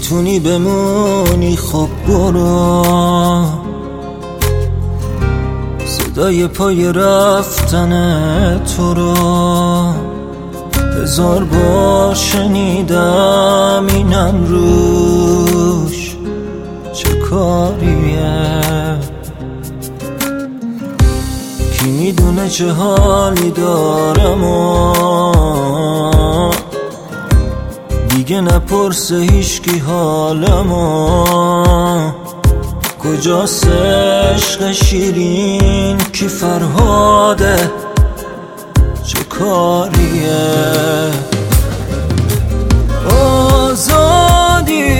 میتونی بمونی خب برو، صدای پای رفتن تو رو 1000 بار شنیدم، اینم روش چه کاریه؟ کی میدونه چه حالی دارم و دیگه نپرسه هیچکی حالمو. کجاست عشق شیرین کی فرهاده چه کاریه؟ آزادی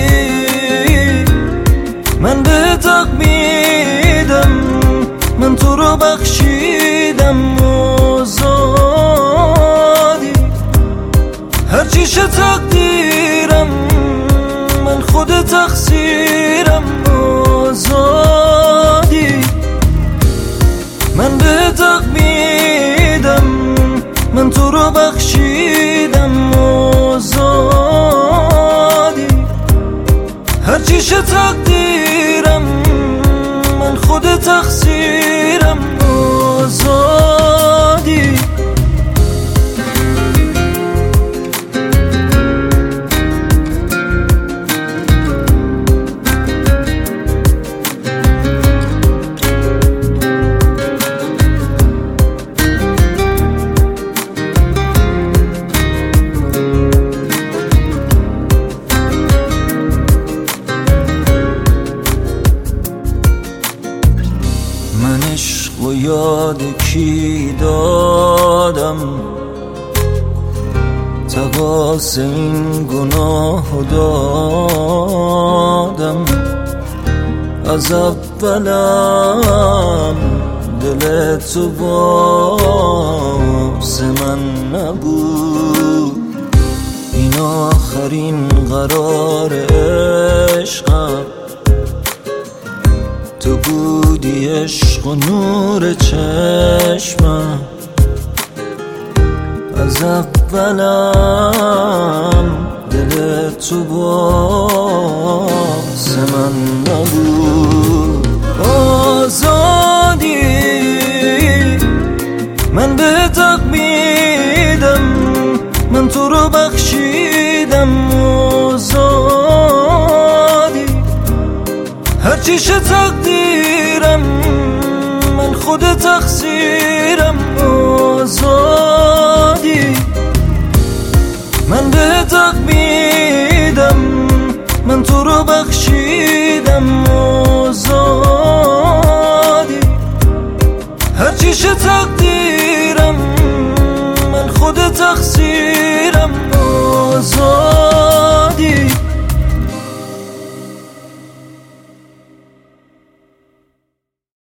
من به حق میدم، من تو رو بخشیدم. آزادی هرچی شه تقدیرم، من خود تقصیرم. آزادی من به حق میدم، من تو رو بخشیدم. آزادی هرچی شه تقدیرم، من خود تقصیرم. آزادی من عشق و یاد کی دادم، تقاص این گناه دادم. از اولم دل تو واسه من نبود، این آخرین قرار عشقم. تو بودی عشق و نور چشمم، از اولم دل تو واسه من نبود. آزادی من به حق میدم، من تو رو بخشیدم. آزادی هرچی شه تقدیرم، من خود تقصیرم. آزادی من به حق میدم، من تو رو بخشیدم. آزادی هرچی شه تقدیرم، من خود تقصیرم.